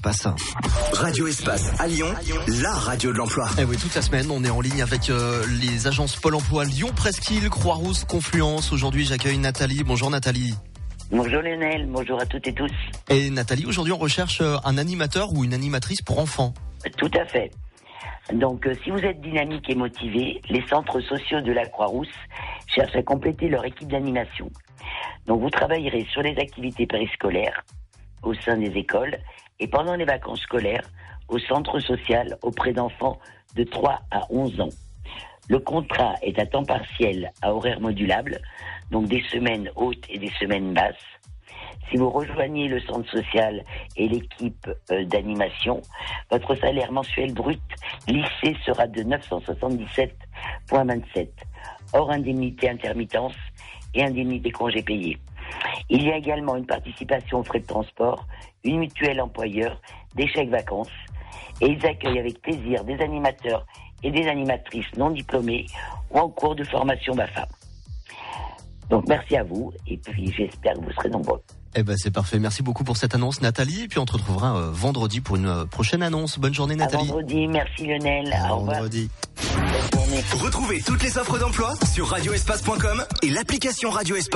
Espace. Radio Espace à Lyon, la radio de l'emploi. Et oui, toute la semaine, on est en ligne avec les agences Pôle emploi Lyon, Presqu'île, Croix-Rousse, Confluence. Aujourd'hui, j'accueille Nathalie. Bonjour Nathalie. Bonjour Lionel, bonjour à toutes et tous. Et Nathalie, aujourd'hui, on recherche un animateur ou une animatrice pour enfants. Tout à fait. Donc, si vous êtes dynamique et motivé, les centres sociaux de la Croix-Rousse cherchent à compléter leur équipe d'animation. Donc, vous travaillerez sur les activités périscolaires au sein des écoles et pendant les vacances scolaires au centre social auprès d'enfants de 3 à 11 ans. Le contrat est à temps partiel à horaire modulable, donc des semaines hautes et des semaines basses. Si vous rejoignez le centre social et l'équipe d'animation, votre salaire mensuel brut lissé sera de 977,27, hors indemnité intermittence et indemnité congé payé. Il y a également une participation aux frais de transport, une mutuelle employeur, des chèques vacances, et ils accueillent avec plaisir des animateurs et des animatrices non diplômées ou en cours de formation BAFA. Donc merci à vous, et puis j'espère que vous serez nombreux. Eh ben c'est parfait, merci beaucoup pour cette annonce Nathalie, et puis on te retrouvera vendredi pour une prochaine annonce. Bonne journée Nathalie. À vendredi, merci Lionel, au revoir. Vendredi. Retrouvez toutes les offres d'emploi sur radioespace.com et l'application Radio Espace.